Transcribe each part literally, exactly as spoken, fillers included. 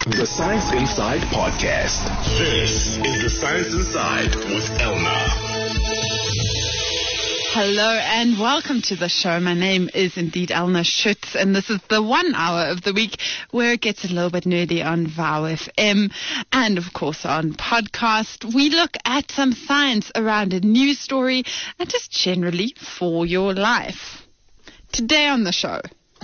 The Science Inside Podcast. This is The Science Inside with Elna. Hello and welcome to the show. My name is indeed Elna Schutz, and this is the one hour of the week where it gets a little bit nerdy on Vow F M and, of course, on podcast. We look at some science around a news story and just generally for your life. Today on the show,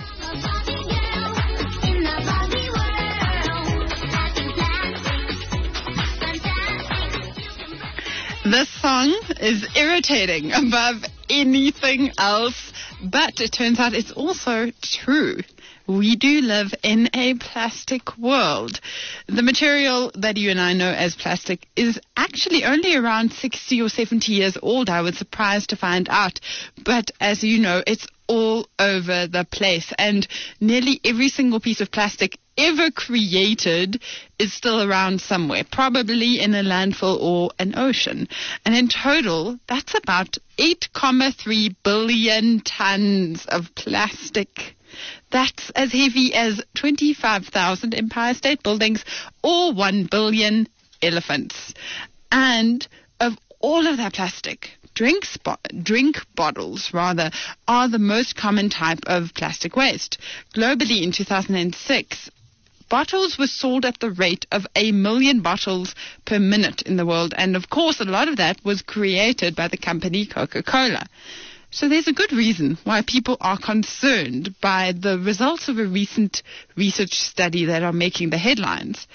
this song is irritating above anything else, but it turns out it's also true. We do live in a plastic world. The material that you and I know as plastic is actually only around sixty or seventy years old, I was surprised to find out. But as you know, it's all over the place, and nearly every single piece of plastic ever created is still around somewhere, probably in a landfill or an ocean. And in total, that's about eight point three billion tons of plastic. That's as heavy as twenty-five thousand Empire State Buildings or one billion elephants. And of all of that plastic, Drink, spo- drink bottles, rather, are the most common type of plastic waste. Globally, in two thousand six, bottles were sold at the rate of a million bottles per minute in the world. And, of course, a lot of that was created by the company Coca-Cola. So there's a good reason why people are concerned by the results of a recent research study that are making the headlines.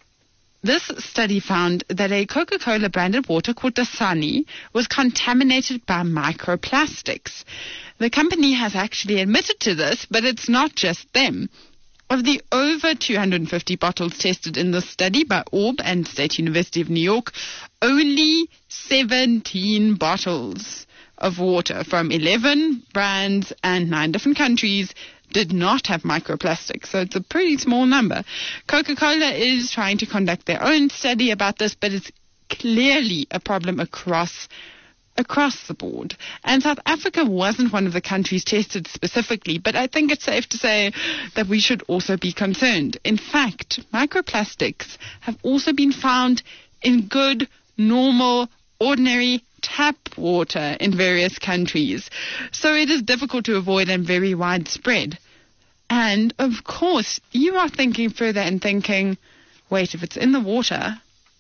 This study found that a Coca-Cola branded water called Dasani was contaminated by microplastics. The company has actually admitted to this, but it's not just them. Of the over two hundred fifty bottles tested in this study by Orb and State University of New York, only seventeen bottles of water from eleven brands and nine different countries did not have microplastics, so it's a pretty small number. Coca-Cola is trying to conduct their own study about this, but it's clearly a problem across across the board. And South Africa wasn't one of the countries tested specifically, but I think it's safe to say that we should also be concerned. In fact, microplastics have also been found in good, normal, ordinary tap water in various countries. So it is difficult to avoid and very widespread. And of course, you are thinking further and thinking, wait, if it's in the water,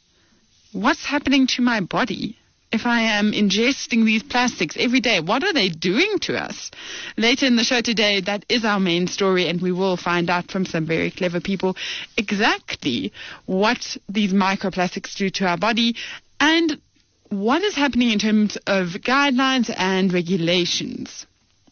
what's happening to my body? If I am ingesting these plastics every day, what are they doing to us? Later in the show today, that is our main story, and we will find out from some very clever people exactly what these microplastics do to our body and what is happening in terms of guidelines and regulations.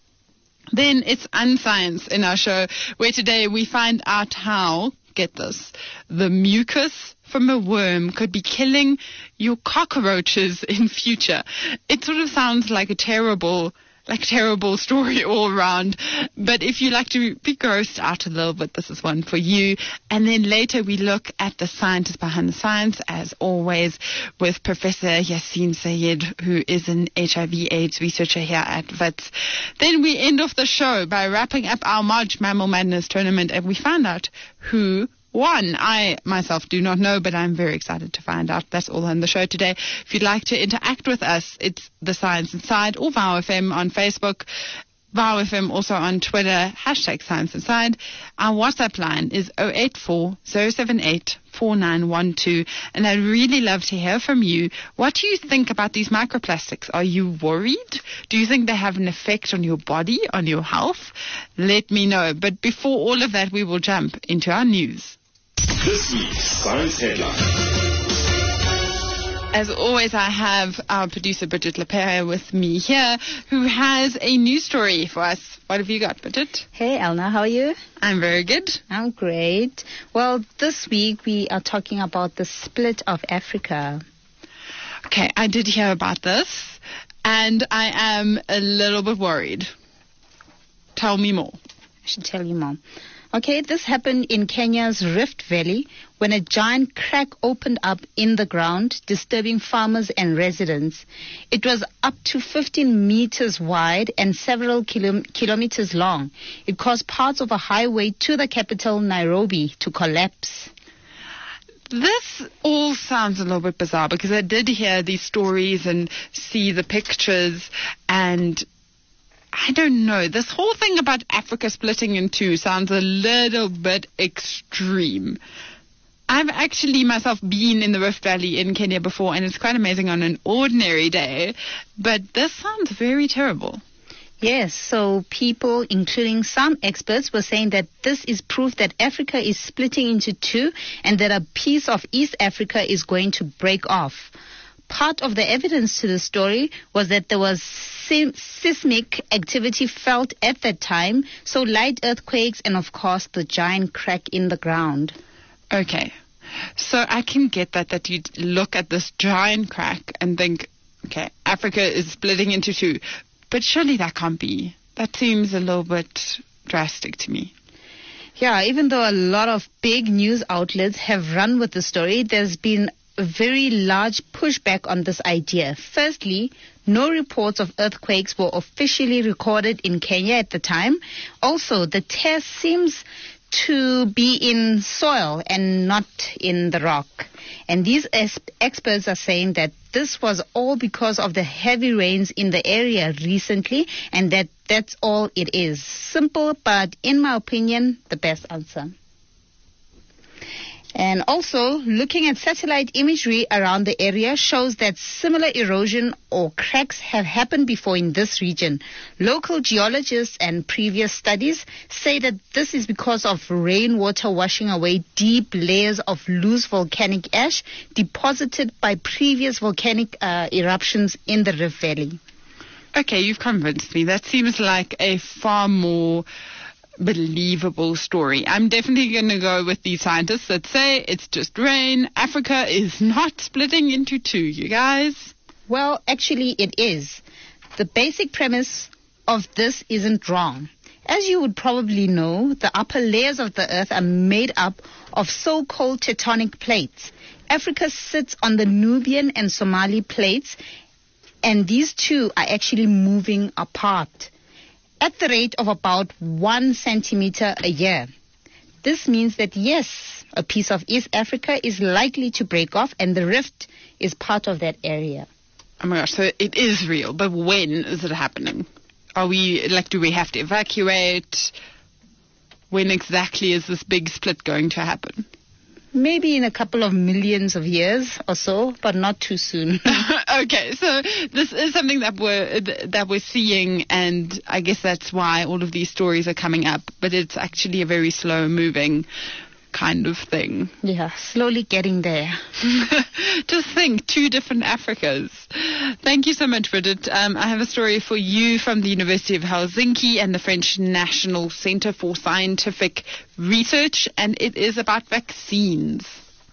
Then it's Unscience in our show, where today we find out how, get this, the mucus from a worm could be killing your cockroaches in future. It sort of sounds like a terrible like a terrible story all around. But if you like to be grossed out a little bit, this is one for you. And then later we look at the scientists behind the science, as always, with Professor Yassine Sayed, who is an H I V AIDS researcher here at Wits. Then we end off the show by wrapping up our March Mammal Madness tournament, and we find out who One, I myself do not know, but I'm very excited to find out. That's all on the show today. If you'd like to interact with us, it's The Science Inside or Vow F M on Facebook. Vow F M also on Twitter, hashtag Science Inside. Our WhatsApp line is zero eight four, zero seven eight, four nine one two. And I'd really love to hear from you. What do you think about these microplastics? Are you worried? Do you think they have an effect on your body, on your health? Let me know. But before all of that, we will jump into our news. This week's Science Headline. As always, I have our producer, Bridget Lepere, with me here, who has a news story for us. What have you got, Bridget? Hey, Elna, how are you? I'm very good. I'm great. Well, this week we are talking about the split of Africa. Okay, I did hear about this, and I am a little bit worried. Tell me more. I should tell you more. Okay, this happened in Kenya's Rift Valley when a giant crack opened up in the ground, disturbing farmers and residents. It was up to fifteen meters wide and several kilo- kilometers long. It caused parts of a highway to the capital, Nairobi, to collapse. This all sounds a little bit bizarre because I did hear these stories and see the pictures, and I don't know. This whole thing about Africa splitting in two sounds a little bit extreme. I've actually myself been in the Rift Valley in Kenya before, and it's quite amazing on an ordinary day, but this sounds very terrible. Yes, so people, including some experts, were saying that this is proof that Africa is splitting into two and that a piece of East Africa is going to break off. Part of the evidence to the story was that there was se- seismic activity felt at that time, so light earthquakes and, of course, the giant crack in the ground. Okay, so I can get that, that you'd look at this giant crack and think, okay, Africa is splitting into two. But surely that can't be. That seems a little bit drastic to me. Yeah, even though a lot of big news outlets have run with the story, there's been a very large pushback on this idea. Firstly, no reports of earthquakes were officially recorded in Kenya at the time. Also, the test seems to be in soil and not in the rock. And these es- experts are saying that this was all because of the heavy rains in the area recently, and that that's all it is. Simple, but in my opinion, the best answer. And also, looking at satellite imagery around the area shows that similar erosion or cracks have happened before in this region. Local geologists and previous studies say that this is because of rainwater washing away deep layers of loose volcanic ash deposited by previous volcanic uh, eruptions in the Rift Valley. Okay, you've convinced me. That seems like a far more believable story. I'm definitely going to go with the scientists that say it's just rain. Africa is not splitting into two, you guys. Well, actually it is. The basic premise of this isn't wrong. As you would probably know, the upper layers of the earth are made up of so-called tectonic plates. Africa sits on the Nubian and Somali plates, and these two are actually moving apart at the rate of about one centimeter a year. This means that, yes, a piece of East Africa is likely to break off, and the rift is part of that area. Oh my gosh, so it is real, but when is it happening? Are we, like, do we have to evacuate? When exactly is this big split going to happen? Maybe in a couple of millions of years or so, but not too soon. Okay, so this is something that we're that we're seeing, and I guess that's why all of these stories are coming up. But it's actually a very slow-moving kind of thing. Yeah, slowly getting there. Just think, two different Africas. Thank you so much, Bridget. Um, I have a story for you from the University of Helsinki and the French National Center for Scientific Research, and it is about vaccines.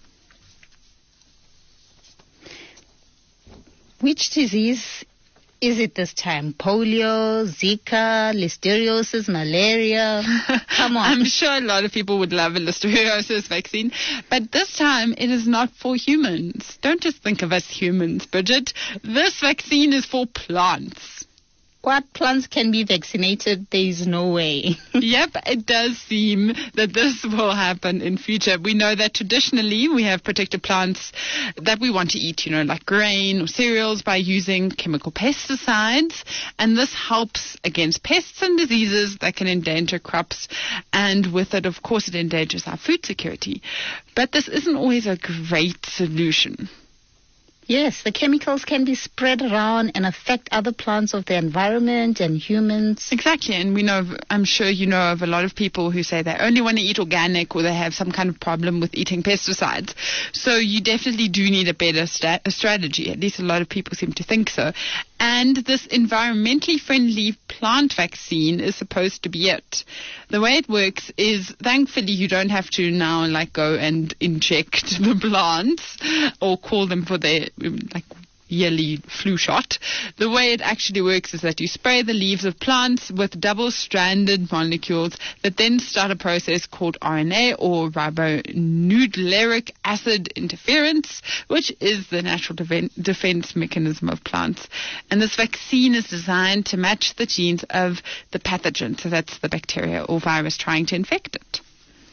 Which disease is it this time? Polio, Zika, listeriosis, malaria? Come on. I'm sure a lot of people would love a listeriosis vaccine, but this time it is not for humans. Don't just think of us humans, Bridget. This vaccine is for plants. What plants can be vaccinated? There is no way. Yep, it does seem that this will happen in future. We know that traditionally we have protected plants that we want to eat, you know, like grain or cereals, by using chemical pesticides. And this helps against pests and diseases that can endanger crops. And with it, of course, it endangers our food security. But this isn't always a great solution. Yes, the chemicals can be spread around and affect other plants of the environment and humans. Exactly, and we know, of, I'm sure you know of a lot of people who say they only want to eat organic or they have some kind of problem with eating pesticides. So you definitely do need a better sta- a strategy. At least a lot of people seem to think so. And this environmentally friendly plant vaccine is supposed to be it. The way it works is, thankfully, you don't have to now like go and inject the plants or call them for their like yearly flu shot. The way it actually works is that you spray the leaves of plants with double-stranded molecules that then start a process called R N A, or ribonucleic acid interference, which is the natural de- defense mechanism of plants. And this vaccine is designed to match the genes of the pathogen, so that's the bacteria or virus trying to infect it.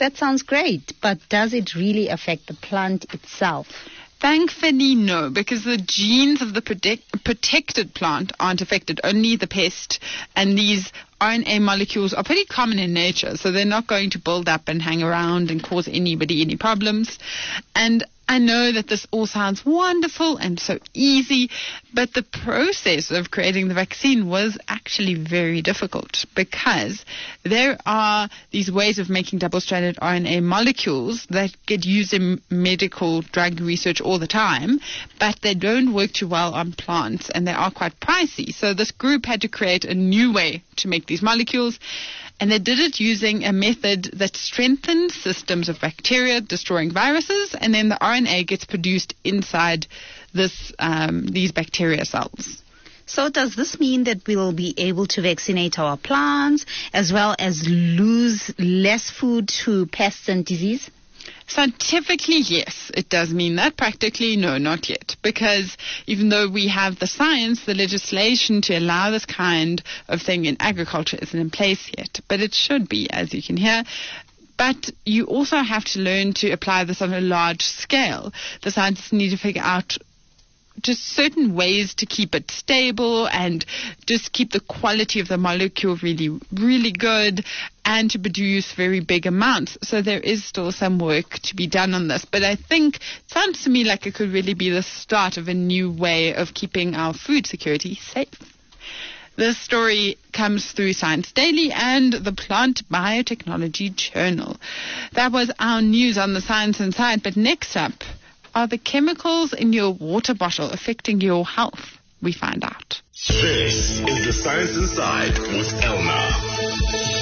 that sounds great, but does it really affect the plant itself? Thankfully, no, because the genes of the protect, protected plant aren't affected, only the pest. And these R N A molecules are pretty common in nature, so they're not going to build up and hang around and cause anybody any problems. And I know that this all sounds wonderful and so easy, but the process of creating the vaccine was actually very difficult because there are these ways of making double-stranded R N A molecules that get used in medical drug research all the time, but they don't work too well on plants and they are quite pricey. So this group had to create a new way to make these molecules. And they did it using a method that strengthens systems of bacteria, destroying viruses, and then the R N A gets produced inside this um, these bacteria cells. So does this mean that we will be able to vaccinate our plants as well as lose less food to pests and disease? Scientifically, yes, it does mean that. Practically, no, not yet. Because even though we have the science, the legislation to allow this kind of thing in agriculture isn't in place yet. But it should be, as you can hear. But you also have to learn to apply this on a large scale. The scientists need to figure out just certain ways to keep it stable and just keep the quality of the molecule really, really good and to produce very big amounts. So there is still some work to be done on this. But I think it sounds to me like it could really be the start of a new way of keeping our food security safe. This story comes through Science Daily and the Plant Biotechnology Journal. That was our news on the Science Inside. But next up, are the chemicals in your water bottle affecting your health? We find out. This is the Science Inside with Elna.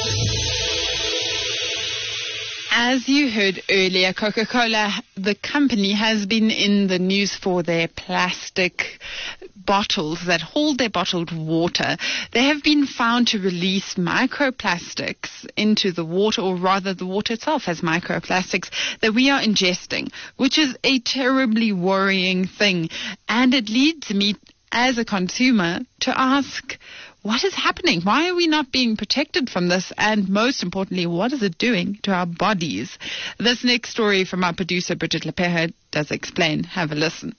As you heard earlier, Coca-Cola, the company, has been in the news for their plastic bottles that hold their bottled water. They have been found to release microplastics into the water, or rather the water itself has microplastics that we are ingesting, which is a terribly worrying thing. And it leads me, as a consumer, to ask, what is happening? Why are we not being protected from this? And most importantly, what is it doing to our bodies? This next story from our producer, Bridget Lepeja, does explain. Have a listen.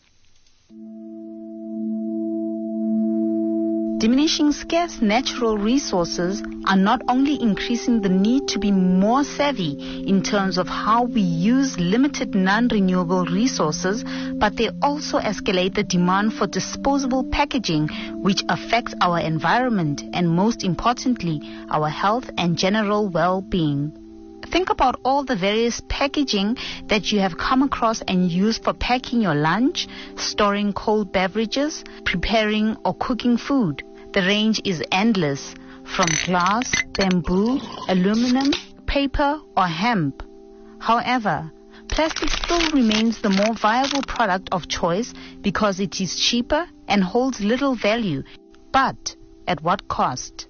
Diminishing scarce natural resources are not only increasing the need to be more savvy in terms of how we use limited non-renewable resources, but they also escalate the demand for disposable packaging, which affects our environment and, most importantly, our health and general well-being. Think about all the various packaging that you have come across and used for packing your lunch, storing cold beverages, preparing or cooking food. The range is endless, from glass, bamboo, aluminum, paper, or hemp. However, plastic still remains the more viable product of choice because it is cheaper and holds little value. But at what cost?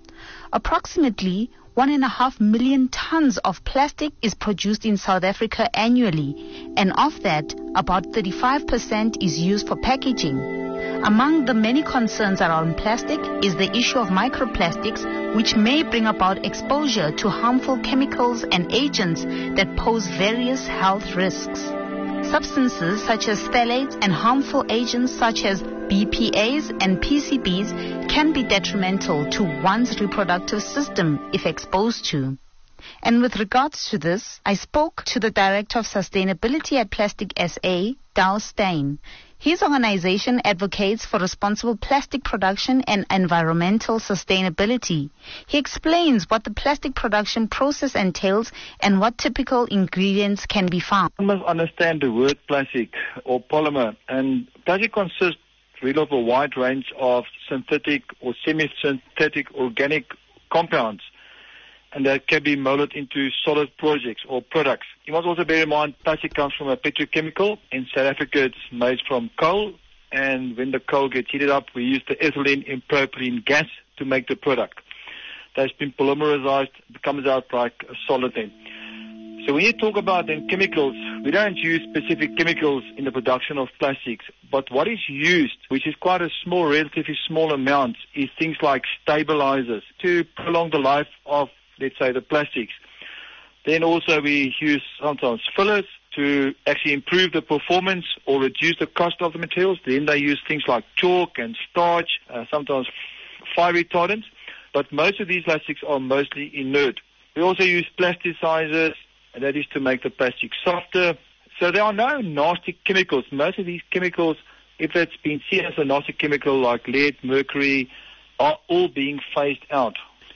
Approximately one and a half million tons of plastic is produced in South Africa annually, and of that, about thirty-five percent is used for packaging. Among the many concerns around plastic is the issue of microplastics, which may bring about exposure to harmful chemicals and agents that pose various health risks. Substances such as phthalates and harmful agents such as B P As and P C Bs can be detrimental to one's reproductive system if exposed to. And with regards to this, I spoke to the Director of Sustainability at Plastic S A, Dow Steyn. His organization advocates for responsible plastic production and environmental sustainability. He explains what the plastic production process entails and what typical ingredients can be found. You must understand the word plastic or polymer. And plastic consists really of a wide range of synthetic or semi-synthetic organic compounds, and that can be molded into solid projects or products. You must also bear in mind plastic comes from a petrochemical. In South Africa, it's made from coal, and when the coal gets heated up, we use the ethylene and propylene gas to make the product. That's been polymerized, it comes out like a solid thing. So when you talk about then chemicals, we don't use specific chemicals in the production of plastics, but what is used, which is quite a small, relatively small amount, is things like stabilizers to prolong the life of, let's say, the plastics. Then also we use sometimes fillers to actually improve the performance or reduce the cost of the materials. Then they use things like chalk and starch, uh, sometimes fire retardants. But most of these plastics are mostly inert. We also use plasticizers, and that is to make the plastic softer. So there are no nasty chemicals. Most of these chemicals, if it's been seen as a nasty chemical like lead, mercury, are all being phased out.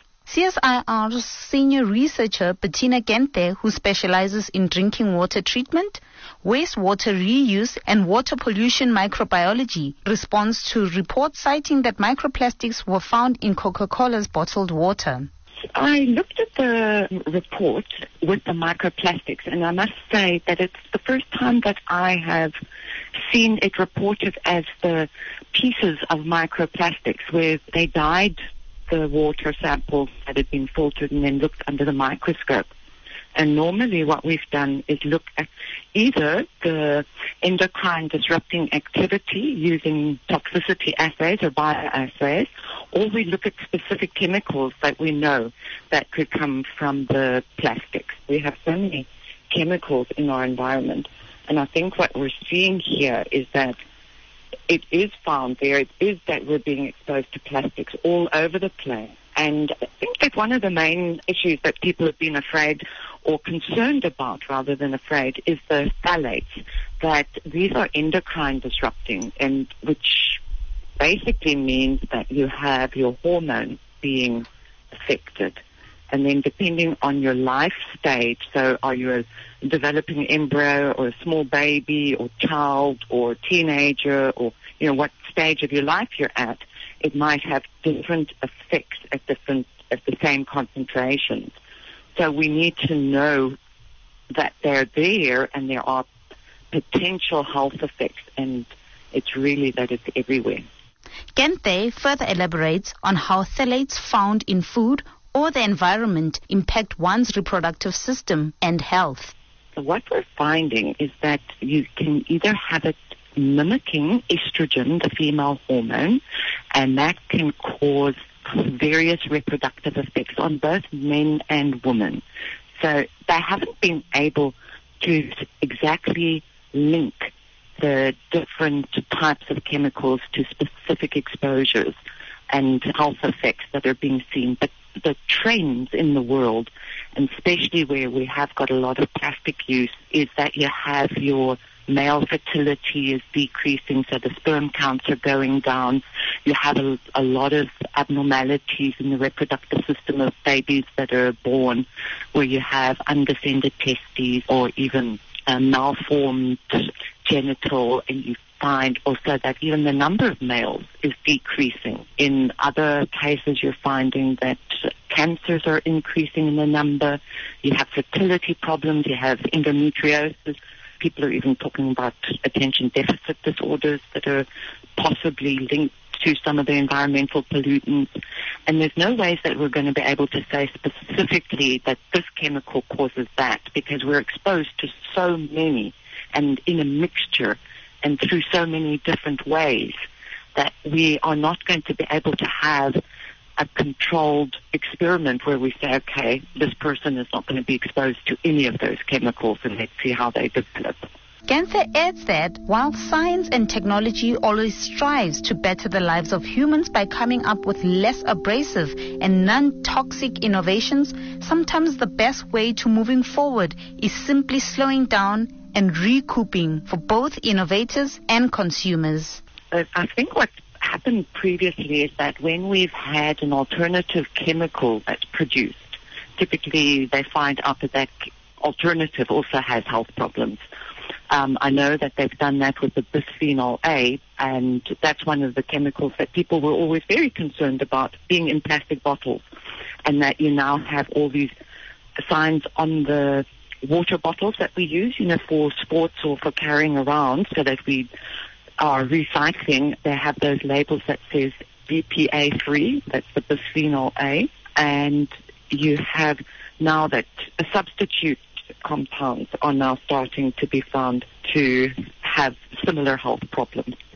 C S I R's senior researcher Bettina Gente, who specializes in drinking water treatment, wastewater reuse and water pollution microbiology, responds to reports citing that microplastics were found in Coca-Cola's bottled water. I looked at the report with the microplastics, and I must say that it's the first time that I have seen it reported as the pieces of microplastics where they dyed the water samples that had been filtered and then looked under the microscope. And normally what we've done is look at either the endocrine disrupting activity using toxicity assays or bioassays, or we look at specific chemicals that we know that could come from the plastics. We have so many chemicals in our environment, and I think what we're seeing here is that it is found there. It is that we're being exposed to plastics all over the place. And I think that one of the main issues that people have been afraid or concerned about rather than afraid is the phthalates, that these are endocrine disrupting, and which basically means that you have your hormones being affected. And then depending on your life stage, so are you a developing embryo or a small baby or child or teenager, or, you know, what stage of your life you're at, it might have different effects at different, at the same concentrations. So we need to know that they're there and there are potential health effects, and it's really that it's everywhere. Gente further elaborates on how phthalates found in food or the environment impact one's reproductive system and health. So what we're finding is that you can either have it mimicking estrogen, the female hormone, and that can cause various reproductive effects on both men and women. So they haven't been able to exactly link the different types of chemicals to specific exposures and health effects that are being seen. But the trends in the world, and especially where we have got a lot of plastic use, is that you have your male fertility is decreasing, so the sperm counts are going down. You have a, a lot of abnormalities in the reproductive system of babies that are born, where you have undescended testes or even uh, malformed genital, and you find also that even the number of males is decreasing. In other cases, you're finding that cancers are increasing in the number. You have fertility problems. You have endometriosis. People are even talking about attention deficit disorders that are possibly linked to some of the environmental pollutants. And there's no ways that we're going to be able to say specifically that this chemical causes that, because we're exposed to so many and in a mixture and through so many different ways that we are not going to be able to have a controlled experiment where we say, okay, this person is not going to be exposed to any of those chemicals, and let's see how they develop. Gente adds that while science and technology always strives to better the lives of humans by coming up with less abrasive and non-toxic innovations, sometimes the best way to moving forward is simply slowing down and recouping for both innovators and consumers. I think what happened previously is that when we've had an alternative chemical that's produced, typically they find out that that alternative also has health problems. Um, I know that they've done that with the bisphenol A, and that's one of the chemicals that people were always very concerned about being in plastic bottles, and that you now have all these signs on the water bottles that we use, you know, for sports or for carrying around, so that we are recycling. They have those labels that says B P A free, that's the bisphenol A, and you have now that a substitute compounds are now starting to be found to have similar health problems.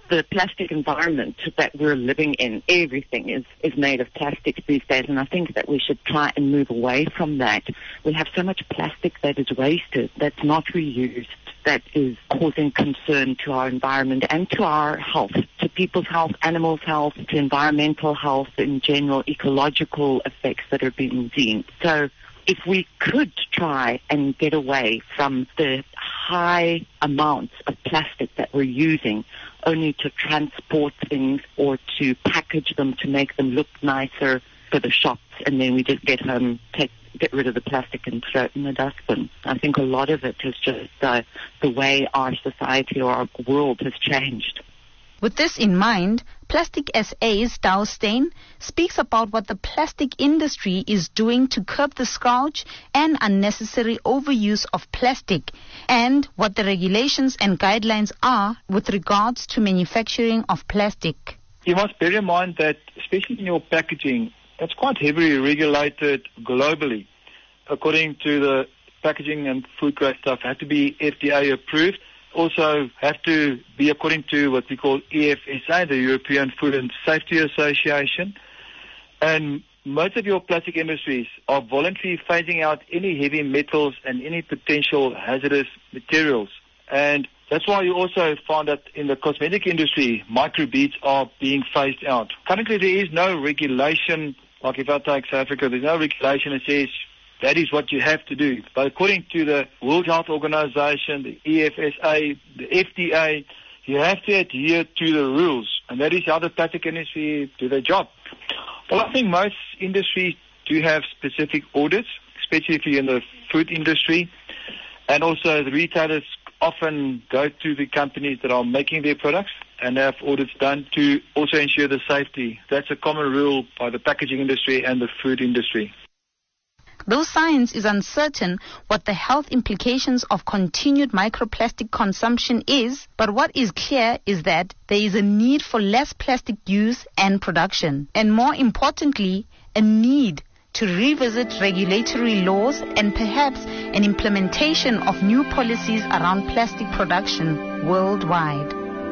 the plastic environment that we're living in, everything is, is made of plastic these days, and I think that we should try and move away from that. We have so much plastic that is wasted, that's not reused, that is causing concern to our environment and to our health, to people's health, animals' health, to environmental health, in general, ecological effects that are being seen. So if we could try and get away from the high amounts of plastic that we're using only to transport things or to package them to make them look nicer for the shops, and then we just get home, take, get rid of the plastic and throw it in the dustbin. I think a lot of it is just uh, the way our society or our world has changed. With this in mind, Plastic S A's Dow Steyn speaks about what the plastic industry is doing to curb the scourge and unnecessary overuse of plastic, and what the regulations and guidelines are with regards to manufacturing of plastic. You must bear in mind that, especially in your packaging, that's quite heavily regulated globally. According to the packaging and food grade stuff, have to be F D A approved. Also have to be according to what we call E F S A, the European Food and Safety Association. And most of your plastic industries are voluntarily phasing out any heavy metals and any potential hazardous materials. And that's why you also find that in the cosmetic industry, microbeads are being phased out. Currently, there is no regulation, like if I take South Africa, there's no regulation that says that is what you have to do. But according to the World Health Organization, the E F S A, the F D A, you have to adhere to the rules. And that is how the plastic industry do their job. Well, I think most industries do have specific audits, especially if you're in the food industry. And also the retailers often go to the companies that are making their products and have audits done to also ensure the safety. That's a common rule by the packaging industry and the food industry. Though science is uncertain what the health implications of continued microplastic consumption is, but what is clear is that there is a need for less plastic use and production, and more importantly, a need to revisit regulatory laws and perhaps an implementation of new policies around plastic production worldwide.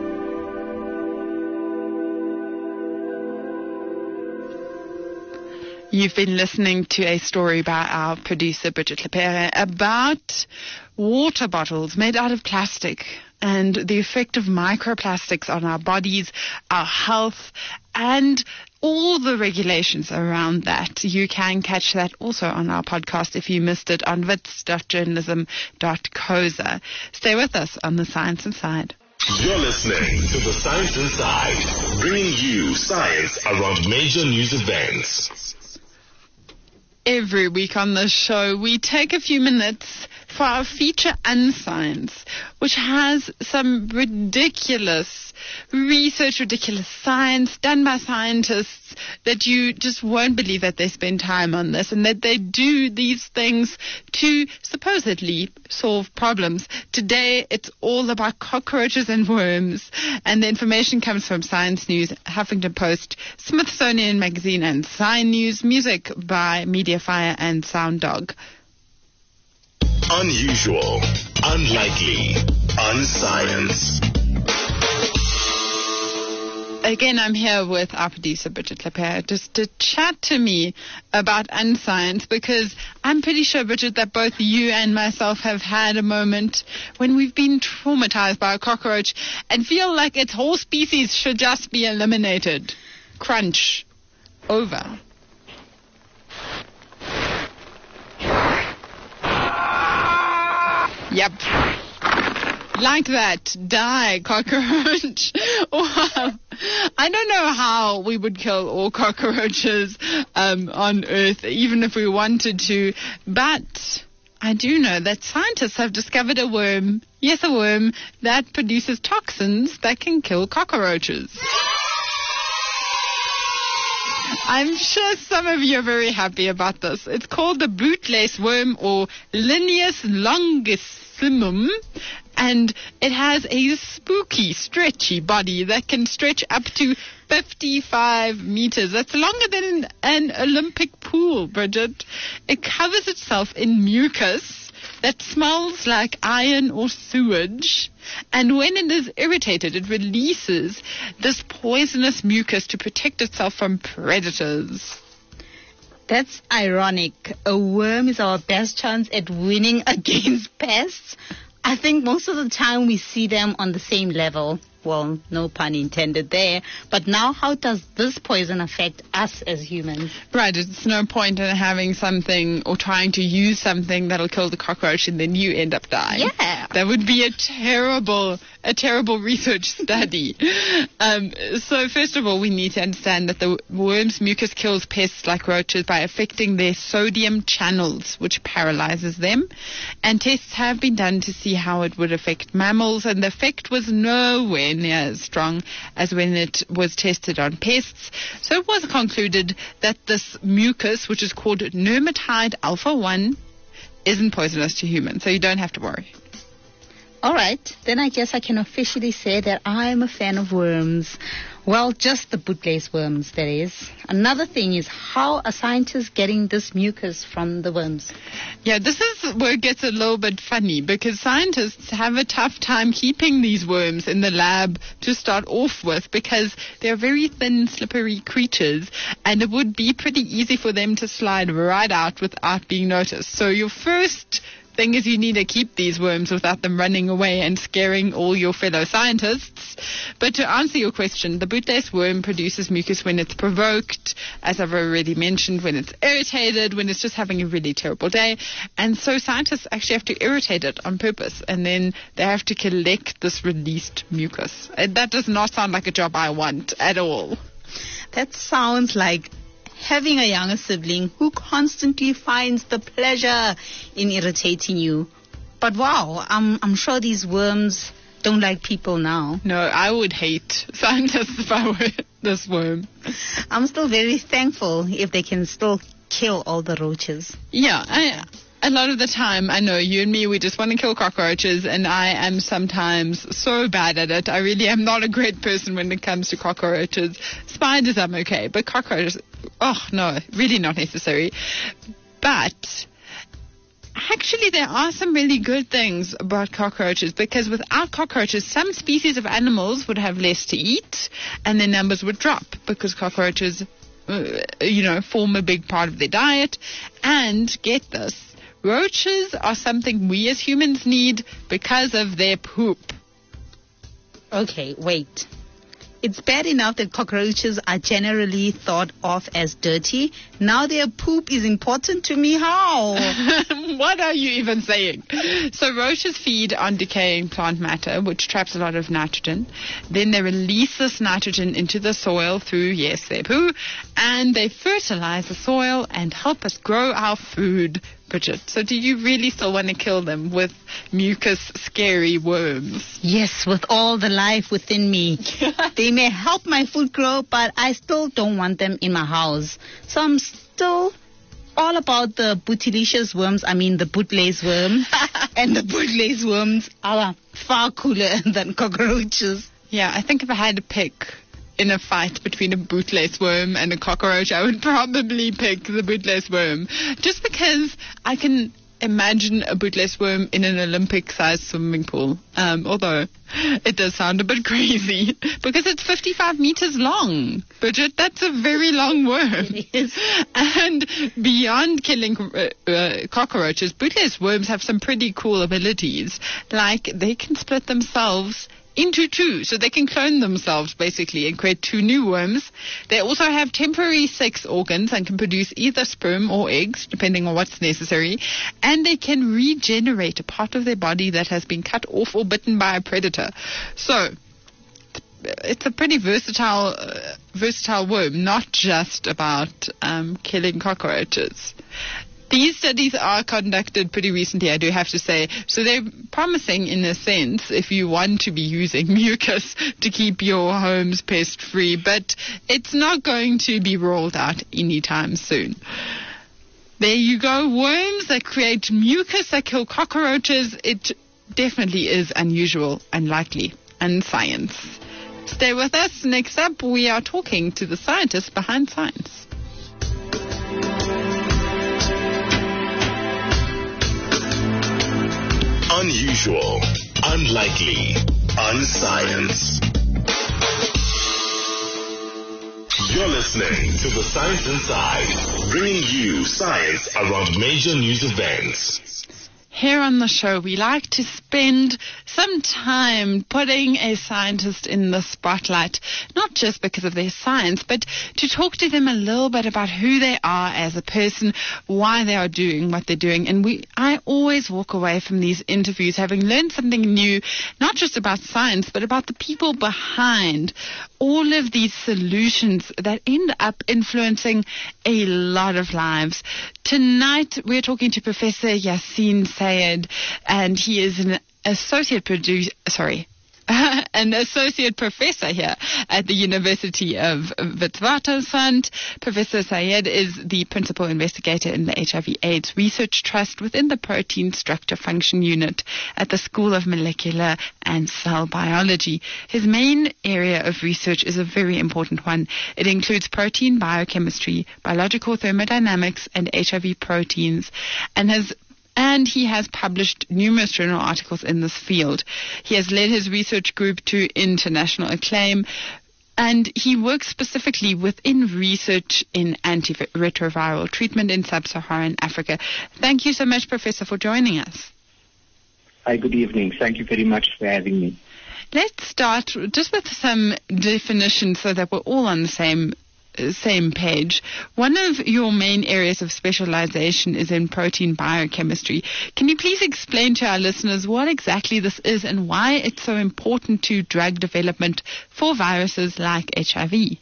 You've been listening to a story by our producer, Bridget Lepere, about water bottles made out of plastic and the effect of microplastics on our bodies, our health, and all the regulations around that. You can catch that also on our podcast if you missed it on wits dot journalism dot co za. Stay with us on The Science Inside. You're listening to The Science Inside, bringing you science around major news events. Every week on this show, we take a few minutes for our feature Unscience, which has some ridiculous research, ridiculous science done by scientists that you just won't believe that they spend time on this and that they do these things to supposedly solve problems. Today, it's all about cockroaches and worms, and the information comes from Science News, Huffington Post, Smithsonian Magazine, and Science News. Music by Mediafire and Sound Dog. Unusual, unlikely, unscience. Again, I'm here with our producer, Bridget Lepere, just to chat to me about unscience, because I'm pretty sure, Bridget, that both you and myself have had a moment when we've been traumatized by a cockroach and feel like its whole species should just be eliminated. Crunch. Over. Yep. Like that. Die, cockroach. Well, I don't know how we would kill all cockroaches um, on Earth, even if we wanted to. But I do know that scientists have discovered a worm, yes, a worm, that produces toxins that can kill cockroaches. I'm sure some of you are very happy about this. It's called the bootlace worm, or Linnaeus longissimum, and it has a spooky, stretchy body that can stretch up to fifty-five meters. That's longer than an Olympic pool, Bridget. It covers itself in mucus that smells like iron or sewage. And when it is irritated, it releases this poisonous mucus to protect itself from predators. That's ironic. A worm is our best chance at winning against pests. I think most of the time we see them on the same level. Well, no pun intended there. But now how does this poison affect us as humans? Right, it's no point in having something or trying to use something that'll kill the cockroach and then you end up dying. Yeah. That would be a terrible, a terrible research study. um, so first of all, we need to understand that the worm's mucus kills pests like roaches by affecting their sodium channels, which paralyzes them. And tests have been done to see how it would affect mammals, and the effect was nowhere near as strong as when it was tested on pests. So it was concluded that this mucus, which is called nematide alpha one, isn't poisonous to humans, so you don't have to worry. All right, then I guess I can officially say that I'm a fan of worms. Well, just the bootlace worms, that is. Another thing is, how are scientists getting this mucus from the worms? Yeah, this is where it gets a little bit funny, because scientists have a tough time keeping these worms in the lab to start off with, because they're very thin, slippery creatures, and it would be pretty easy for them to slide right out without being noticed. So your first thing is you need to keep these worms without them running away and scaring all your fellow scientists. But to answer your question, the bootlace worm produces mucus when it's provoked, as I've already mentioned, when it's irritated, when it's just having a really terrible day. And so scientists actually have to irritate it on purpose, and then they have to collect this released mucus. And that does not sound like a job I want at all. That sounds like having a younger sibling who constantly finds the pleasure in irritating you. But wow, I'm, I'm sure these worms don't like people now. No, I would hate scientists if I were this worm. I'm still very thankful if they can still kill all the roaches. Yeah, I... A lot of the time, I know you and me, we just want to kill cockroaches, and I am sometimes so bad at it. I really am not a great person when it comes to cockroaches. Spiders, I'm okay, but cockroaches, oh, no, really not necessary. But actually, there are some really good things about cockroaches, because without cockroaches, some species of animals would have less to eat, and their numbers would drop, because cockroaches, uh, you know, form a big part of their diet. And get this, roaches are something we as humans need because of their poop. Okay, wait. It's bad enough that cockroaches are generally thought of as dirty. Now their poop is important to me. How? What are you even saying? So roaches feed on decaying plant matter, which traps a lot of nitrogen. Then they release this nitrogen into the soil through, yes, their poo, and they fertilize the soil and help us grow our food. Bridget, so do you really still want to kill them with mucus scary worms? Yes, with all the life within me. They may help my food grow, but I still don't want them in my house. So I'm still all about the bootylicious worms, I mean the bootlace worm. And the bootlace worms are far cooler than cockroaches. Yeah, I think if I had to pick in a fight between a bootlace worm and a cockroach, I would probably pick the bootlace worm. Just because I can imagine a bootlace worm in an Olympic-sized swimming pool. Um, although it does sound a bit crazy because it's fifty-five meters long. Bridget, that's a very long worm. It is. And beyond killing uh, uh, cockroaches, bootlace worms have some pretty cool abilities. Like they can split themselves into two, so they can clone themselves basically and create two new worms. They also have temporary sex organs and can produce either sperm or eggs, depending on what's necessary. And they can regenerate a part of their body that has been cut off or bitten by a predator. So it's a pretty versatile, uh, versatile worm, not just about um, killing cockroaches. These studies are conducted pretty recently, I do have to say, so they're promising in a sense if you want to be using mucus to keep your homes pest-free, but it's not going to be rolled out anytime soon. There you go, worms that create mucus that kill cockroaches. It definitely is unusual, unlikely, and science. Stay with us. Next up, we are talking to the scientists behind science. Unusual, unlikely, unscience. You're listening to The Science Inside, bringing you science around major news events. Here on the show, we like to spend some time putting a scientist in the spotlight, not just because of their science, but to talk to them a little bit about who they are as a person, why they are doing what they're doing. And we, I always walk away from these interviews having learned something new, not just about science, but about the people behind all of these solutions that end up influencing a lot of lives. Tonight, we're talking to Professor Yassine Sayed, and he is an associate producer, sorry, an associate professor here at the University of Witwatersrand. Professor Sayed is the principal investigator in the H I V AIDS Research Trust within the Protein Structure Function Unit at the School of Molecular and Cell Biology. His main area of research is a very important one. It includes protein biochemistry, biological thermodynamics, and H I V proteins, and has And he has published numerous journal articles in this field. He has led his research group to international acclaim, and he works specifically within research in antiretroviral treatment in sub-Saharan Africa. Thank you so much, Professor, for joining us. Hi, good evening. Thank you very much for having me. Let's start just with some definitions so that we're all on the same same page. One of your main areas of specialization is in protein biochemistry. Can you please explain to our listeners what exactly this is and why it's so important to drug development for viruses like H I V?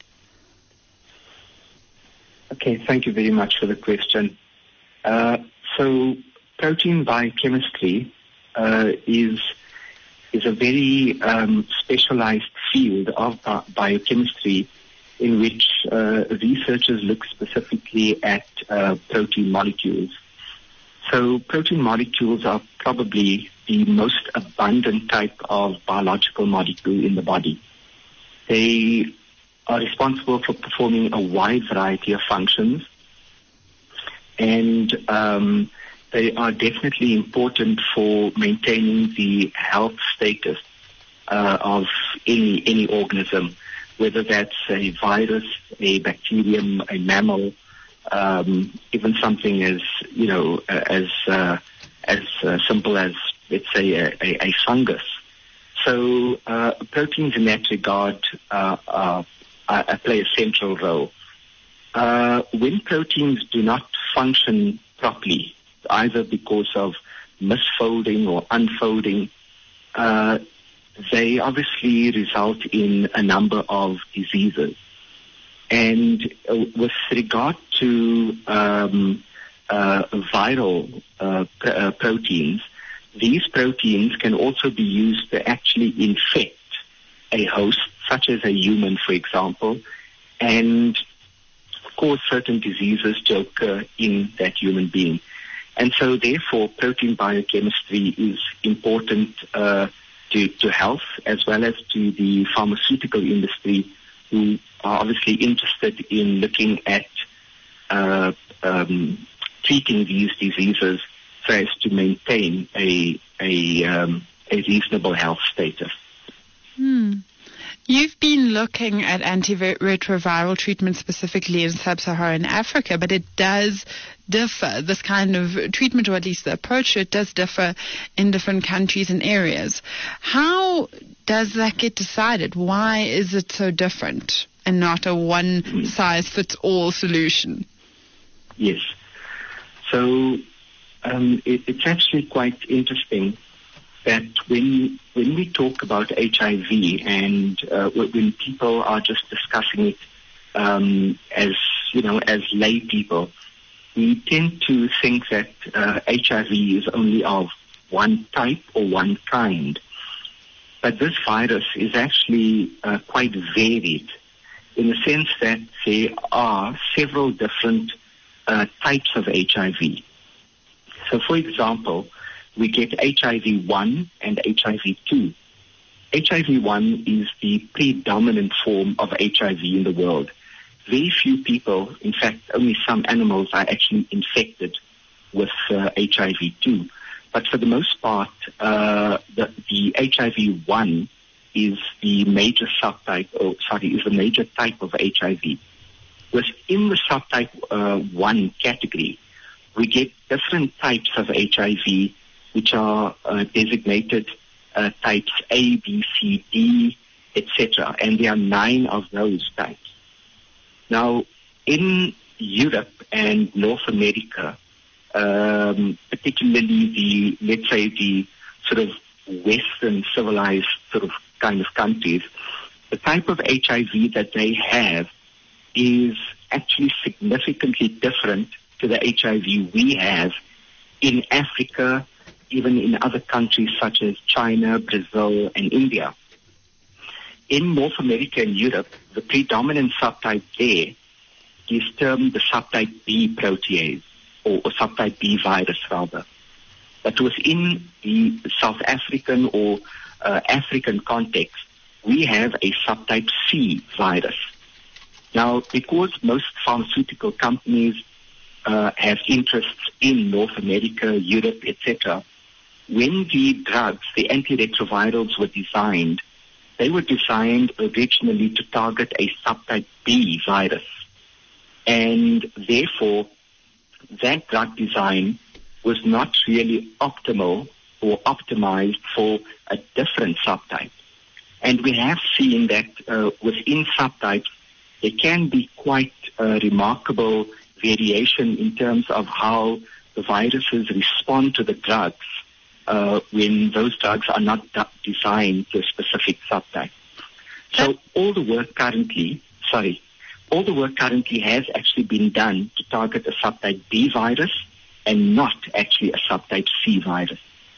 Okay, thank you very much for the question. Uh, so protein biochemistry uh, is is a very um, specialized field of bi- biochemistry in which uh, researchers look specifically at uh, protein molecules. So protein molecules are probably the most abundant type of biological molecule in the body. They are responsible for performing a wide variety of functions, and um, they are definitely important for maintaining the health status uh, of any any organism, whether that's a virus, a bacterium, a mammal, um, even something as, you know, as uh, as uh, simple as, let's say, a, a, a fungus. So uh, proteins in that regard uh, uh, uh, play a central role. Uh, when proteins do not function properly, either because of misfolding or unfolding, uh, they obviously result in a number of diseases. And uh, with regard to um, uh, viral uh, pr- uh, proteins, these proteins can also be used to actually infect a host, such as a human, for example, and cause certain diseases to occur in that human being. And so, therefore, protein biochemistry is important uh, To, to health as well as to the pharmaceutical industry, who are obviously interested in looking at uh, um, treating these diseases so as to maintain a a, um, a reasonable health status. Hmm. You've been looking at antiretroviral treatment specifically in sub-Saharan Africa, but it does differ. This kind of treatment, or at least the approach, it does differ in different countries and areas. How does that get decided? Why is it so different and not a one-size-fits-all solution? Yes. So um, it, it's actually quite interesting that when when we talk about H I V and uh, when people are just discussing it um, as, you know, as lay people, we tend to think that uh, H I V is only of one type or one kind. But this virus is actually uh, quite varied in the sense that there are several different uh, types of H I V. So, for example, we get H I V one and H I V two. H I V one is the predominant form of H I V in the world. Very few people, in fact, only some animals are actually infected with uh, H I V two. but for the most part, uh, the, the H I V one is the major subtype, or sorry, is the major type of H I V. Within the subtype uh, one category, we get different types of H I V, which are uh, designated uh, types A, B, C, D, et cetera, and there are nine of those types. Now, in Europe and North America, um, particularly the, let's say, the sort of Western civilized sort of kind of countries, the type of H I V that they have is actually significantly different to the H I V we have in Africa, even in other countries such as China, Brazil, and India. In North America and Europe, the predominant subtype there is termed the subtype B protease, or, or subtype B virus rather. But within the South African or uh, African context, we have a subtype C virus. Now, because most pharmaceutical companies uh, have interests in North America, Europe, et cetera, when the drugs, the antiretrovirals, were designed, they were designed originally to target a subtype B virus. And therefore, that drug design was not really optimal or optimized for a different subtype. And we have seen that uh, within subtypes, there can be quite a remarkable variation in terms of how the viruses respond to the drugs uh, when those drugs are not d- designed to a specific subtype. So all the work currently, sorry, all the work currently has actually been done to target a subtype B virus and not actually a subtype C virus.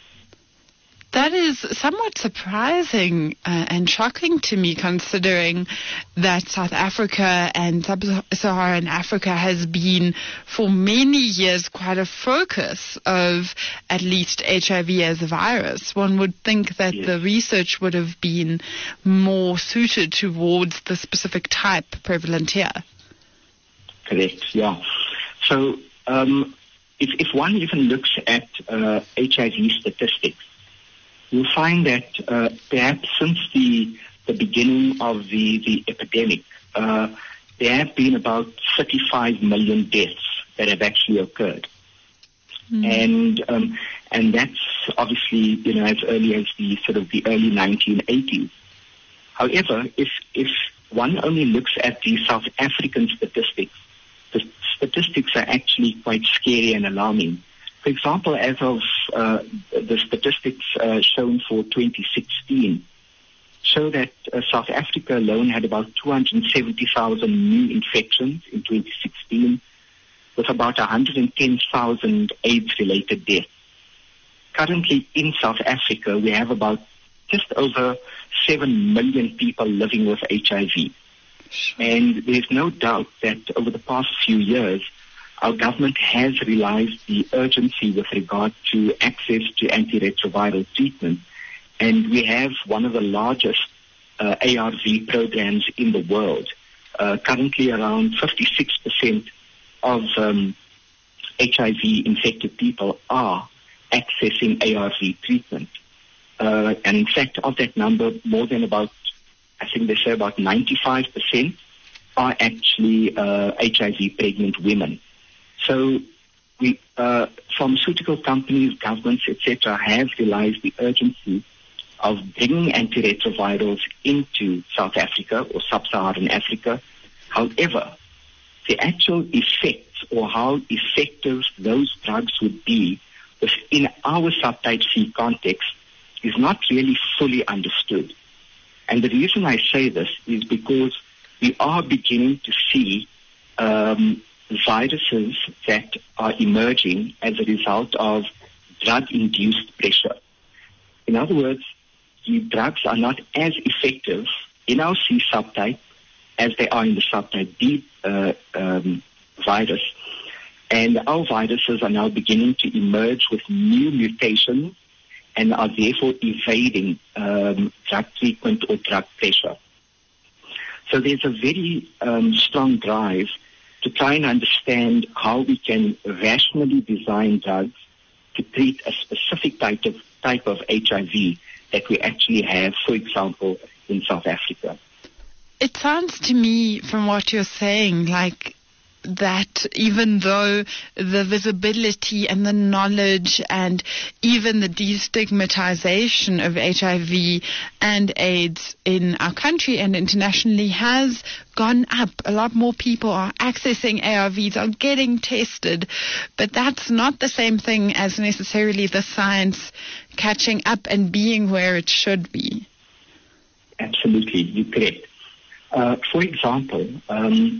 That is somewhat surprising uh, and shocking to me, considering that South Africa and Sub-Saharan Africa has been for many years quite a focus of at least H I V as a virus. One would think that yes. the research would have been more suited towards the specific type prevalent here. Correct, yeah. So um, if, if one even looks at uh, H I V statistics, you'll find that uh, perhaps since the the beginning of the, the epidemic, uh, there have been about thirty-five million deaths that have actually occurred. Mm. And um, and that's obviously, you know, as early as the sort of the early nineteen eighties. However, if if one only looks at the South African statistics, the statistics are actually quite scary and alarming. For example, as of uh, the statistics uh, shown for twenty sixteen, show that uh, South Africa alone had about two hundred seventy thousand new infections in twenty sixteen, with about one hundred ten thousand AIDS-related deaths. Currently in South Africa, we have about just over seven million people living with H I V. And there's no doubt that over the past few years, our government has realized the urgency with regard to access to antiretroviral treatment. And we have one of the largest uh, A R V programs in the world. Uh, currently around fifty-six percent of um, H I V infected people are accessing A R V treatment. Uh, and in fact, of that number, more than about, I think they say about ninety-five percent are actually uh, H I V pregnant women. So we, uh, pharmaceutical companies, governments, et cetera, have realized the urgency of bringing antiretrovirals into South Africa or Sub-Saharan Africa. However, the actual effects or how effective those drugs would be within our subtype C context is not really fully understood. And the reason I say this is because we are beginning to see um, viruses that are emerging as a result of drug-induced pressure. In other words, the drugs are not as effective in our C subtype as they are in the subtype B uh, um, virus. And our viruses are now beginning to emerge with new mutations and are therefore evading um, drug treatment or drug pressure. So there's a very um, strong drive to try and understand how we can rationally design drugs to treat a specific type of type of H I V that we actually have, for example, in South Africa. It sounds to me, from what you're saying, like that even though the visibility and the knowledge and even the destigmatization of H I V and AIDS in our country and internationally has gone up, a lot more people are accessing A R Vs, are getting tested, but that's not the same thing as necessarily the science catching up and being where it should be. Absolutely, you're correct. Uh, for example, um,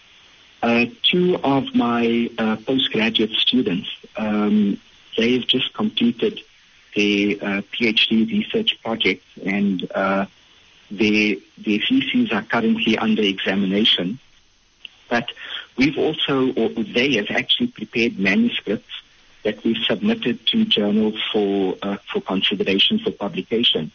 Uh, two of my uh, postgraduate students, um, they've just completed their uh, PhD research project, and uh, their, their theses are currently under examination. But we've also, or they have actually prepared manuscripts that we've submitted to journals for uh, for consideration for publication.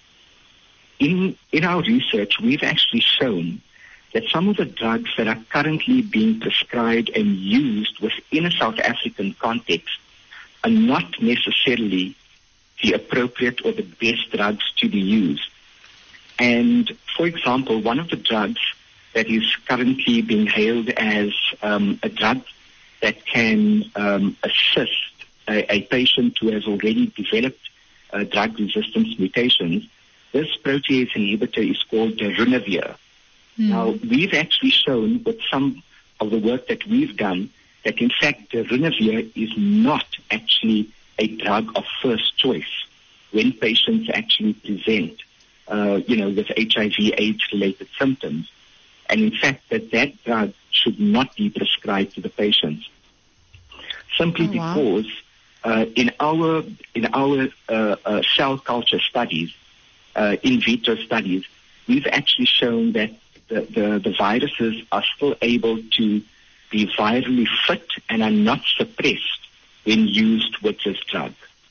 In in our research, we've actually shown that some of the drugs that are currently being prescribed and used within a South African context are not necessarily the appropriate or the best drugs to be used. And, for example, one of the drugs that is currently being hailed as um, a drug that can um, assist a, a patient who has already developed uh, drug resistance mutations, this protease inhibitor is called darunavir. Mm. Now, we've actually shown with some of the work that we've done that, in fact, darunavir is not actually a drug of first choice when patients actually present, uh, you know, with H I V AIDS-related symptoms. And, in fact, that that drug should not be prescribed to the patients. Simply oh, wow. because uh, in our, in our uh, uh, cell culture studies, uh, in vitro studies, we've actually shown that The, the, the viruses are still able to be virally fit and are not suppressed when used with this drug.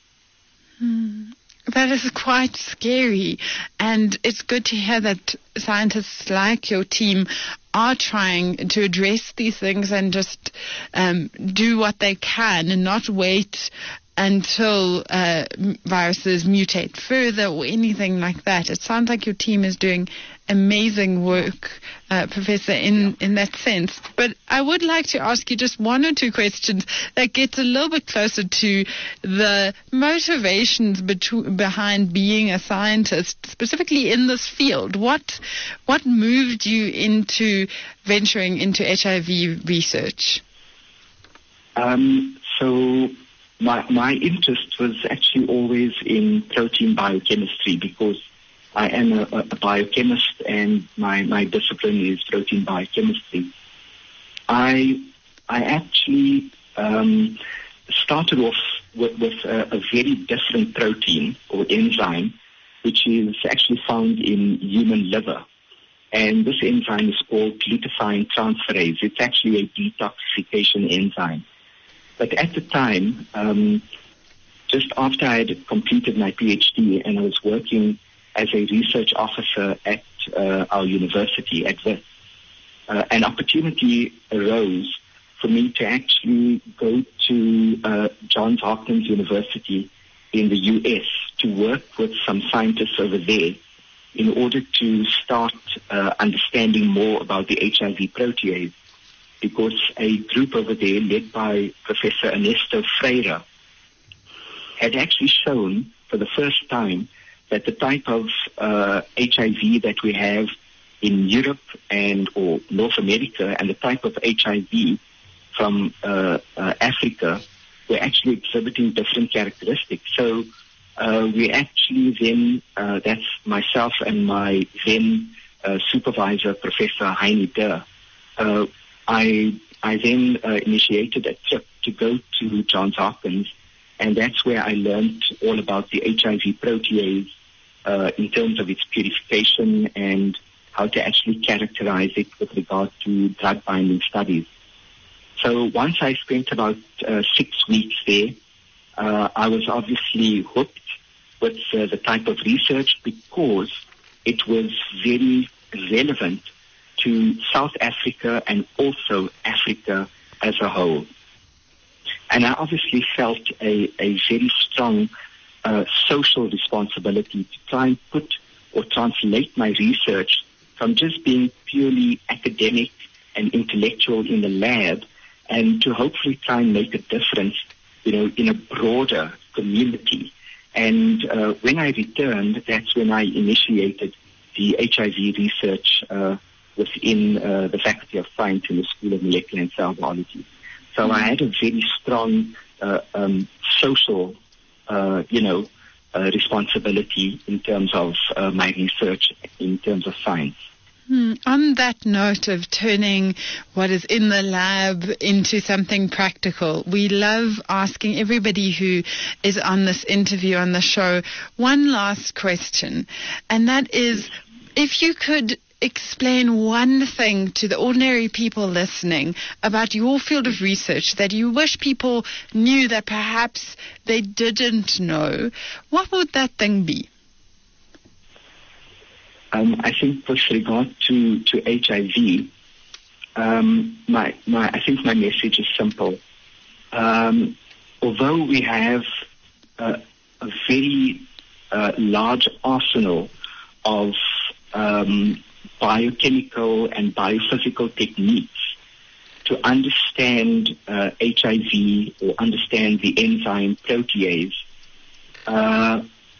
Hmm. That is quite scary, and it's good to hear that scientists like your team are trying to address these things and just um, do what they can and not wait until uh, viruses mutate further or anything like that. It sounds like your team is doing amazing work, uh, Professor, in, in that sense. But I would like to ask you just one or two questions that get a little bit closer to the motivations betu- behind being a scientist, specifically in this field. What what moved you into venturing into H I V research? Um, so my my interest was actually always in protein biochemistry because I am a, a biochemist and my, my discipline is protein biochemistry. I I actually um, started off with, with a, a very different protein or enzyme, which is actually found in human liver. And this enzyme is called glutathione transferase. It's actually a detoxification enzyme. But at the time, um, just after I had completed my PhD and I was working as a research officer at uh, our university at Wits, uh, an opportunity arose for me to actually go to uh, Johns Hopkins University in the U S to work with some scientists over there in order to start uh, understanding more about the H I V protease, because a group over there led by Professor Ernesto Freire had actually shown for the first time that the type of uh, H I V that we have in Europe and or North America and the type of H I V from uh, uh, Africa were actually exhibiting different characteristics. So uh, we actually then, uh, that's myself and my then uh, supervisor, Professor Heini Durr, uh, I, I then uh, initiated a trip to go to Johns Hopkins, and that's where I learned all about the H I V protease uh, in terms of its purification and how to actually characterize it with regard to drug binding studies. So once I spent about uh, six weeks there, uh, I was obviously hooked with uh, the type of research because it was very relevant to South Africa and also Africa as a whole. and I obviously felt a, a very strong uh, social responsibility to try and put or translate my research from just being purely academic and intellectual in the lab, and to hopefully try and make a difference, you know, in a broader community. And uh, when I returned, that's when I initiated the H I V research uh, within uh, the Faculty of Science in the School of Molecular and Cell Biology. So mm-hmm. I had a very strong uh, um, social, uh, you know, uh, responsibility in terms of uh, my research, in terms of science. Hmm. On that note of turning what is in the lab into something practical, we love asking everybody who is on this interview, on the show, one last question. And that is, if you could explain one thing to the ordinary people listening about your field of research that you wish people knew that perhaps they didn't know, what would that thing be? Um, I think with regard to, to H I V, um, my, my, I think my message is simple. Um, although we have uh, a very uh, large arsenal of um, biochemical and biophysical techniques to understand uh, H I V or understand the enzyme protease, uh,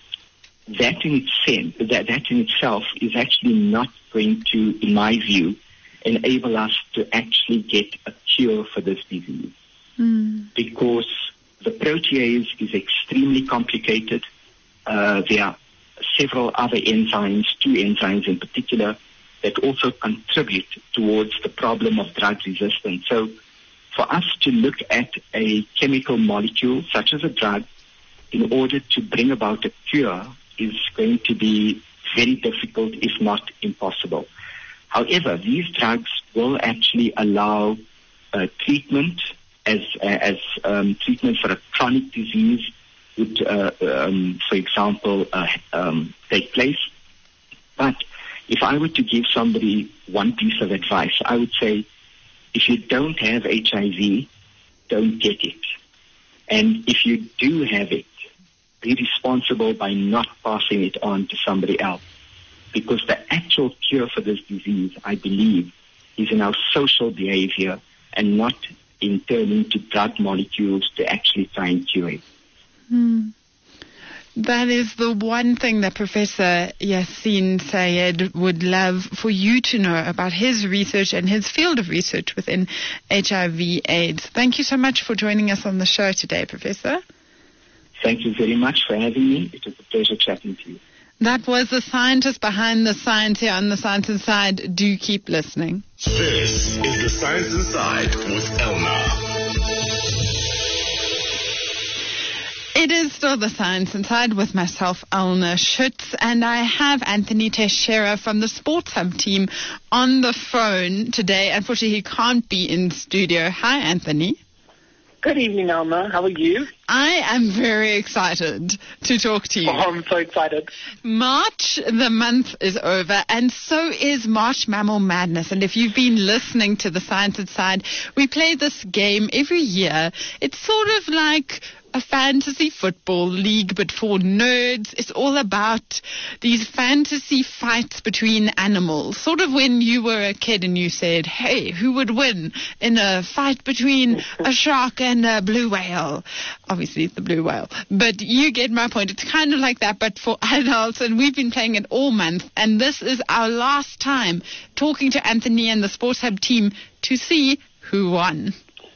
That in, itself, that, that in itself is actually not going to, in my view, enable us to actually get a cure for this disease. Mm. Because the protease is extremely complicated. Uh, there are several other enzymes, two enzymes in particular, that also contribute towards the problem of drug resistance. So for us to look at a chemical molecule, such as a drug, in order to bring about a cure, is going to be very difficult, if not impossible. However, these drugs will actually allow uh, treatment as as um, treatment for a chronic disease would, uh, um, for example, uh, um, take place. But if I were to give somebody one piece of advice, I would say, if you don't have H I V, don't get it. And if you do have it, be responsible by not passing it on to somebody else. Because the actual cure for this disease, I believe, is in our social behavior and not in turning to drug molecules to actually try and cure it. Hmm. That is the one thing that Professor Yassine Syed would love for you to know about his research and his field of research within H I V AIDS. Thank you so much for joining us on the show today, Professor. Thank you very much for having me. It was a pleasure chatting to you. That was the scientist behind the science here on The Science Inside. Do keep listening. This is The Science Inside with Elna. It is still The Science Inside with myself, Elna Schutz, and I have Anthony Teixeira from the Sports Hub team on the phone today. Unfortunately, he can't be in studio. Hi, Anthony. Good evening, Elna. How are you? I am very excited to talk to you. Oh, I'm so excited. March, the month is over, and so is March Mammal Madness. And if you've been listening to The Science Inside, we play this game every year. It's sort of like a fantasy football league, but for nerds. It's all about these fantasy fights between animals. Sort of when you were a kid and you said, hey, who would win in a fight between a shark and a blue whale? Obviously, it's the blue whale. But you get my point. It's kind of like that, but for adults, and we've been playing it all month. And this is our last time talking to Anthony and the Sports Hub team to see who won.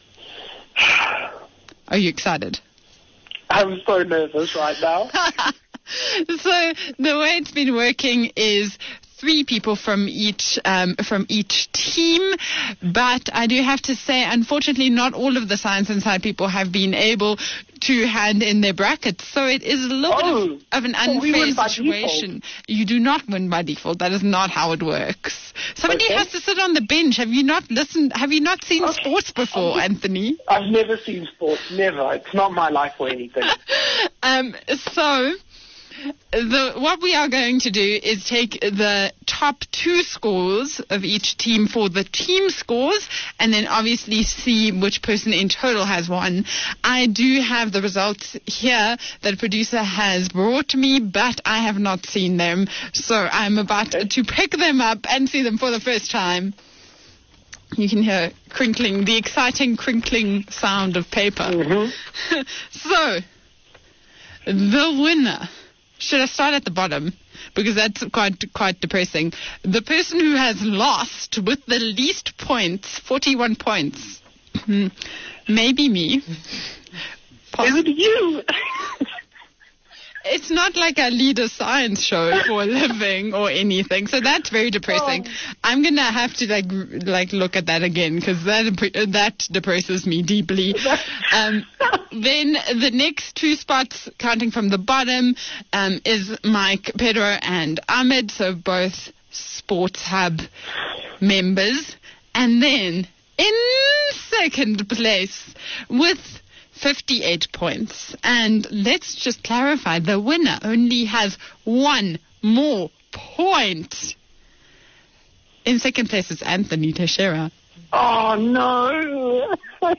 Are you excited? I'm so nervous right now. So the way it's been working is three people from each um, from each team, but I do have to say, unfortunately, not all of the Science Inside people have been able to hand in their brackets, so it is a little oh, bit of, of an so unfair situation. You do not win by default. That is not how it works. Somebody okay. has to sit on the bench. Have you not listened? Have you not seen okay. sports before, I've, Anthony? I've never seen sports. Never. It's not my life or anything. um. So. the, what we are going to do is take the top two scores of each team for the team scores, and then obviously see which person in total has won. I do have the results here that producer has brought me, but I have not seen them, so I'm about to pick them up and see them for the first time. You can hear crinkling, the exciting crinkling sound of paper. Mm-hmm. So, the winner. Should I start at the bottom? Because that's quite quite depressing. The person who has lost with the least points, forty-one points, maybe me. Poss- Is it you? It's not like I lead a science show for a living or anything, so that's very depressing. Oh. I'm gonna have to like like look at that again because that that depresses me deeply. Um, then the next two spots, counting from the bottom, um, is Mike, Pedro, and Ahmed, so both Sports Hub members, and then in second place with fifty-eight points. And let's just clarify, the winner only has one more point. In second place is Anthony Teixeira. Oh, no.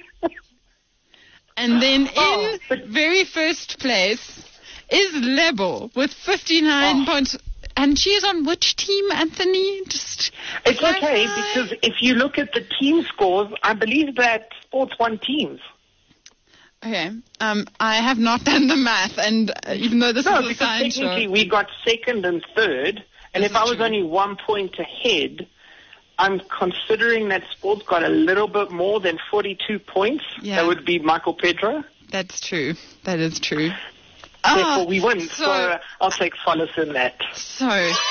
And then in Oh, but- very first place is Lebo with fifty-nine Oh. points. And she is on which team, Anthony? Just It's clarify. okay, because if you look at the team scores, I believe that Sports won teams. Okay. Um, I have not done the math, and uh, even though this No, is a because science technically show. we got second and third, and This if I is was true. only one point ahead, I'm considering that Sports got a little bit more than forty-two points. Yeah. That would be Michael Pedro. That's true. That is true. Therefore, Ah, we win. So, So, uh, I'll take solace in that. so.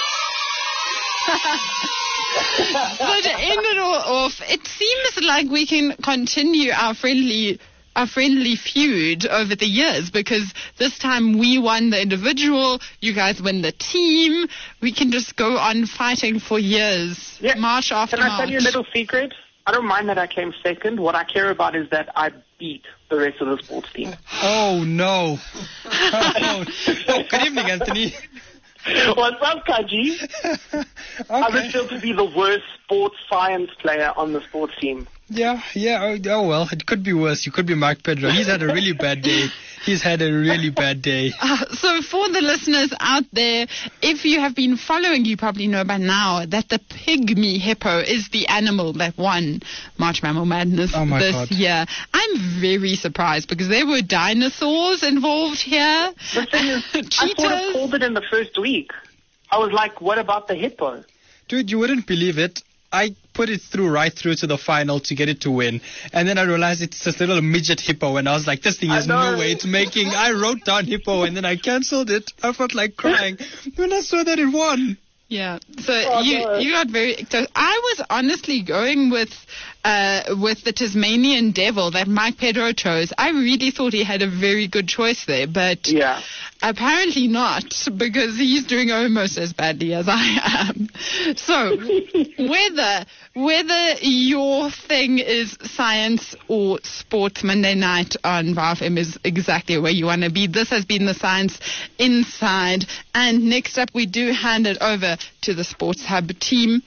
So to end it all off, it seems like we can continue our friendly our friendly feud over the years, because this time we won the individual, you guys win the team. We can just go on fighting for years, Yeah. march after Can I march. tell you a little secret? I don't mind that I came second. What I care about is that I beat the rest of the sports team. Oh, no. Oh, oh, good evening, Anthony. What's up, Kaji? I was Okay. still to be the worst sports science player on the sports team. Yeah, yeah. Oh, oh, well, it could be worse. You could be Mike Pedro. He's had a really bad day. He's had a really bad day. Uh, so for the listeners out there, if you have been following, you probably know by now that the pygmy hippo is the animal that won March Mammal Madness Oh, my this God. year. I'm very surprised because there were dinosaurs involved here. The thing is, I sort of Cheetahs. called it in the first week. I was like, what about the hippo? Dude, you wouldn't believe it. I put it through right through to the final to get it to win. And then I realized it's this little midget hippo. And I was like, this thing I is no know. way it's making. I wrote down hippo and then I cancelled it. I felt like crying when I saw that it won. Yeah, so Oh, you no. you got very. So I was honestly going with uh with the Tasmanian Devil that Mike Pedro chose. I really thought he had a very good choice there, but Yeah. apparently not, because he's doing almost as badly as I am. So whether whether your thing is science or sports, Monday night on V A F M is exactly where you want to be. This has been the Science Inside, and next up we do hand it over to the Sports Hub team.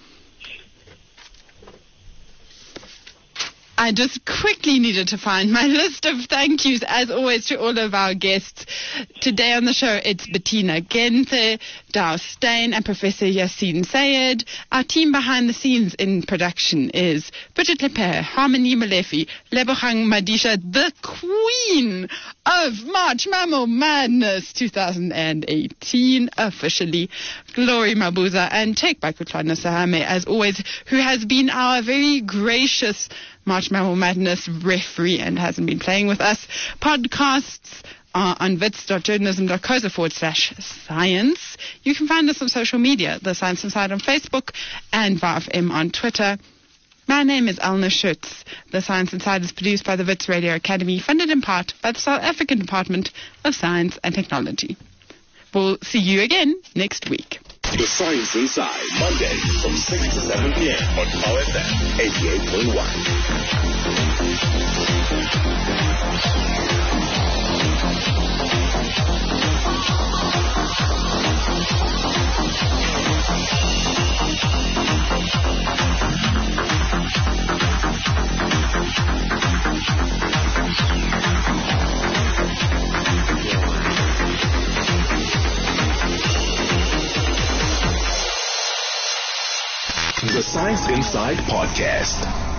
I just quickly needed to find my list of thank yous, as always, to all of our guests. Today on the show, it's Bettina Gente, Dow Stein, and Professor Yassine Sayed. Our team behind the scenes in production is Bridget Lepere, Harmony Malefi, Lebohang Madisha, the Queen of March Mammal Madness twenty eighteen, officially, Glory Mabuza, and Take by Kutlana Sahame, as always, who has been our very gracious March Mammal Madness referee and hasn't been playing with us. Podcasts are on wits.journalism.co forward slash science. You can find us on social media, The Science Inside on Facebook and V A F M on Twitter. My name is Elna Schutz. The Science Inside is produced by the Wits Radio Academy, funded in part by the South African Department of Science and Technology. We'll see you again next week. The Science Inside, Monday from six to seven p.m. on Power F M eighty-eight point one. the Science Inside podcast.